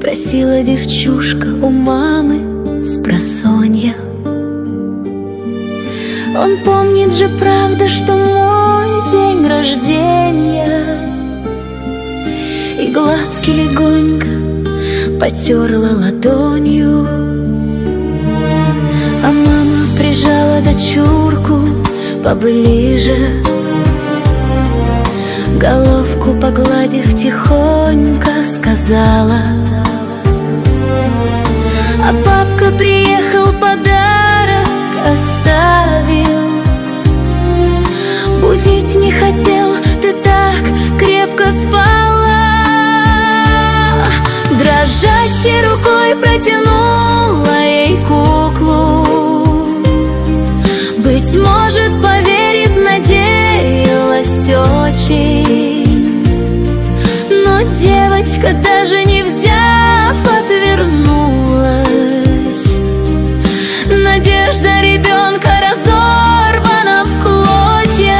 Просила девчушка у мамы спросонья. Он помнит же, правда, что мой день рождения, и глазки легонько потерла ладонью. А мама прижала дочурку поближе, головку погладив, тихонько сказала: а папка приехал, подарок оставил. Будить не хотел, ты так крепко спала. Дрожащей рукой протянула ей куклу. Быть может, поверит, надеялась очень. Но девочка, даже не взяв, отвернулась. Надежда ребенка разорвана в клочья.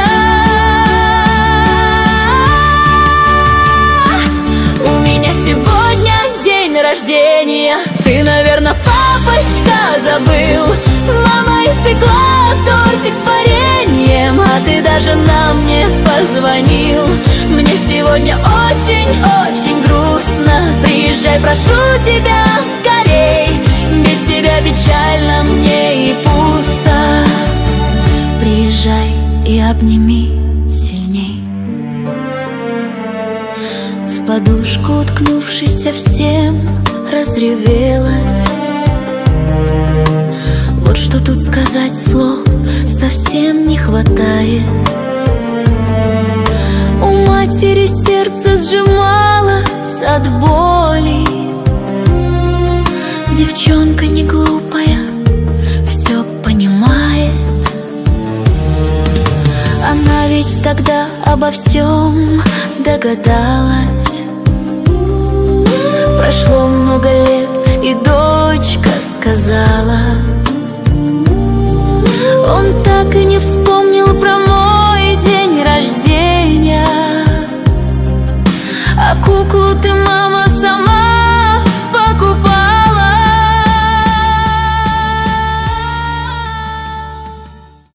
У меня сегодня день рождения. Ты, наверное, папочка, забыл. Мама испекла тортик с вареньем, а ты даже нам не позвонил. Мне сегодня очень-очень грустно. Приезжай, прошу тебя, скорей. Без тебя печально мне и пусто. Приезжай и обними сильней. В подушку, уткнувшись, совсем разревелась. Вот что тут сказать, слов совсем не хватает. У матери сердце сжималось от боли. Девчонка не глупая, все понимает. Она ведь тогда обо всем догадалась. Прошло много лет, и дочка сказала: он так и не вспомнил